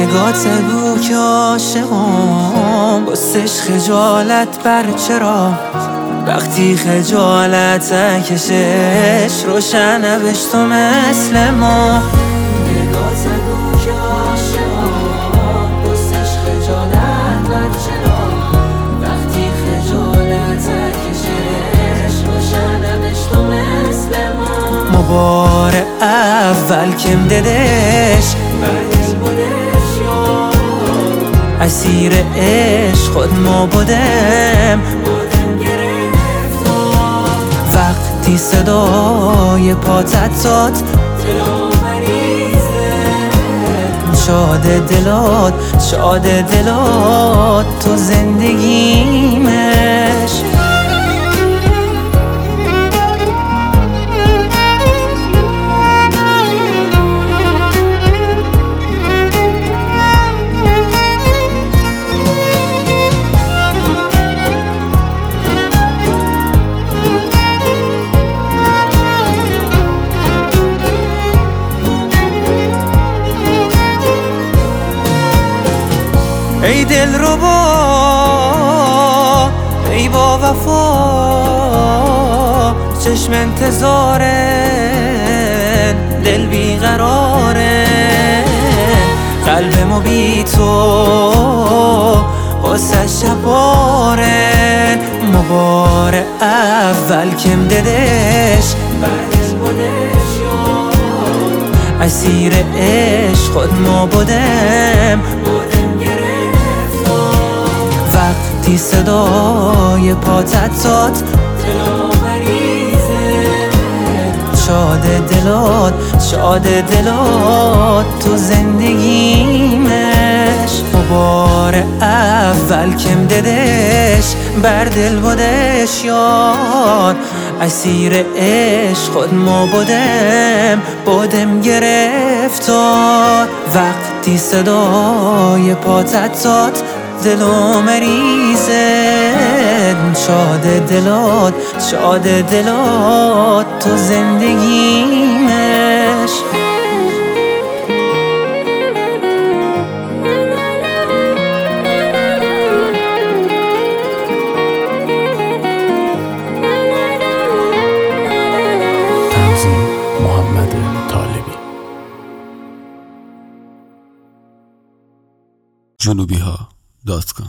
نگات بو که عاشقم بستش خجالت بر چرا وقتی خجالت کشش روشن نوشت و مثل ما نگات بو که عاشقم بستش خجالت بر چرا وقتی خجالت کشش روشن نوشت و مثل ما بار اول کم ددش بردل بودش یا اسیر عشق خود ما بودم گرفت وقتی صدای پاتت زاد دلو مریضه شاد دلات تو زندگیمش ای دل رو ای با وفا چشم انتظاره دل بیقراره قلبمو بی تو قصه شباره مبار اول کم ددش بردل بودش اسیر عشق خود ما بودم وقتی صدای پاتت زاد دلو مریضه شاد دلات تو زندگیمش بار اول کم ددش بر دل بودش یار اسیر عشق خود ما بودم گرفتار وقتی صدای پاتت زاد دلو مریضه شاد دلات تو زندگیمش محمد طالبی جنوبیها.com